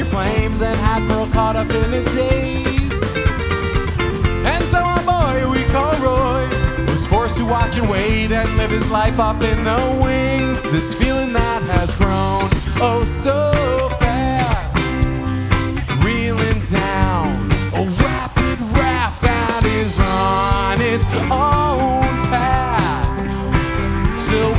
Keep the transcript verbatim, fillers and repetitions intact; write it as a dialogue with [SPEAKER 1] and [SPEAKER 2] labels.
[SPEAKER 1] flames and had Pearl caught up in a daze. And so our boy we call Roy was forced to watch and wait and live his life up in the wings. This feeling that has grown oh so fast, reeling down